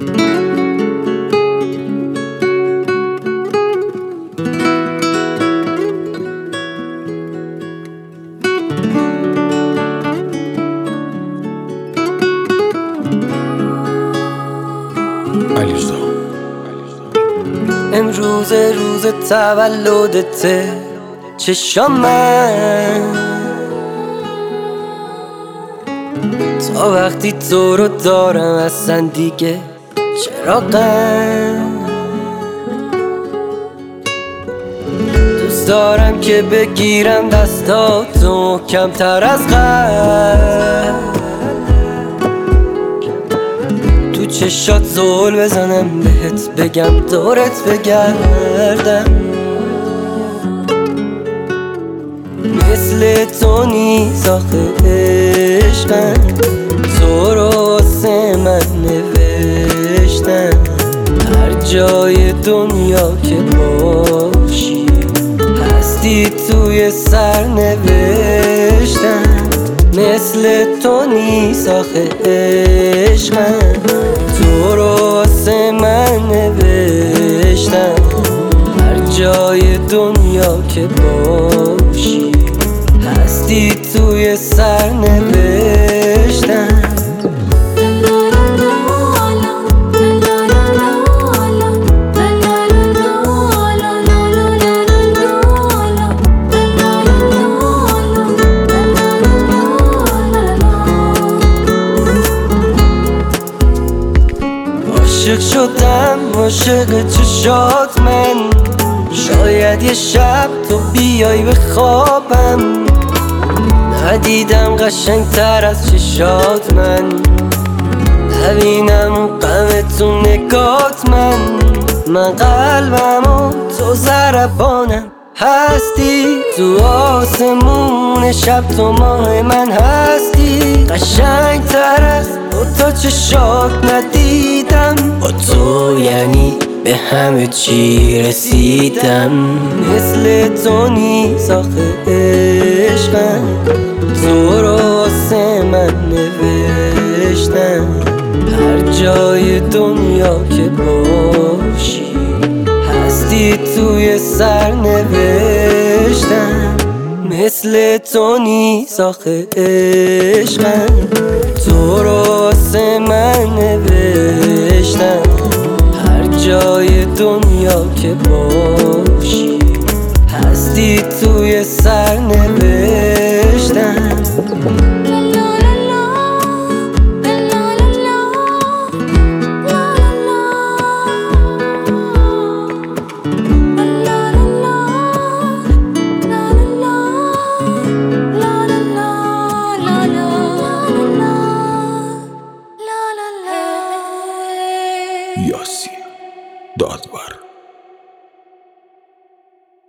امروز روز تولدته، چشام من تا وقتی تو رو دارم اصلا دیگه چراغم. دوست دارم که بگیرم دستاتو کمتر از قبل، تو چشات زل بزنم بهت بگم دورت بگردم. مثل تو نیست آخه عشقم، تو رو واسه من نوشتم. هر جای دنیا که باشی هستی توی سر نوشتم. مثل تو نیست آخه عشقم، تو رو واسه من نوشتم. هر جای دنیا که باشی هستی توی سر نوشتم. عاشق شدم عاشق چشات من، شاید یه شب تو بیای به خوابم. ندیدم قشنگ تر از چشات من، نبینم اون غم تو نگات من قلبم و تو ضربانم هستی. تو آسمون شب تو ماه من هستی. قشنگ تر از تو چشات ندیدم، با تو یعنی به همه چی رسیدم. مثل تو نیست آخه عشقم، تو رو واسه من نوشتم. هر جای دنیا که باشی هستی توی سر نوشتم. مثل تو نیست آخه عشقم، تو رو واسه من نوشتم. هر جای دنیا که باشی هستی توی سر نوشتم. یاسین دادور.